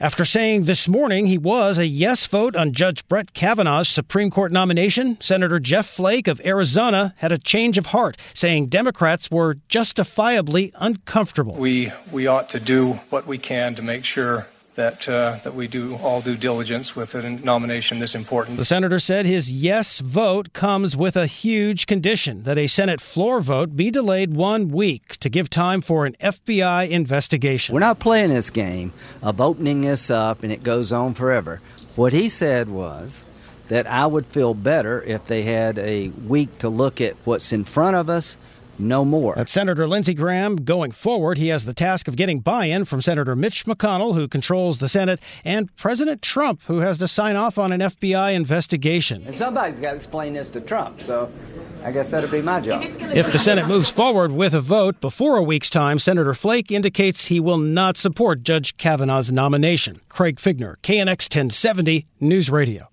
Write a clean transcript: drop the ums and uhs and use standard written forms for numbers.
After saying this morning he was a yes vote on Judge Brett Kavanaugh's Supreme Court nomination, Senator Jeff Flake of Arizona had a change of heart, saying Democrats were justifiably uncomfortable. We ought to do what we can to make sure that we do all due diligence with a nomination this important. The senator said his yes vote comes with a huge condition, that a Senate floor vote be delayed 1 week to give time for an FBI investigation. We're not playing this game of opening this up and it goes on forever. What he said was that I would feel better if they had a week to look at what's in front of us. No more. That's Senator Lindsey Graham. Going forward, he has the task of getting buy-in from Senator Mitch McConnell, who controls the Senate, and President Trump, who has to sign off on an FBI investigation. And somebody's got to explain this to Trump, so I guess that'll be my job. If the Senate moves forward with a vote before a week's time, Senator Flake indicates he will not support Judge Kavanaugh's nomination. Craig Figner, KNX 1070 News Radio.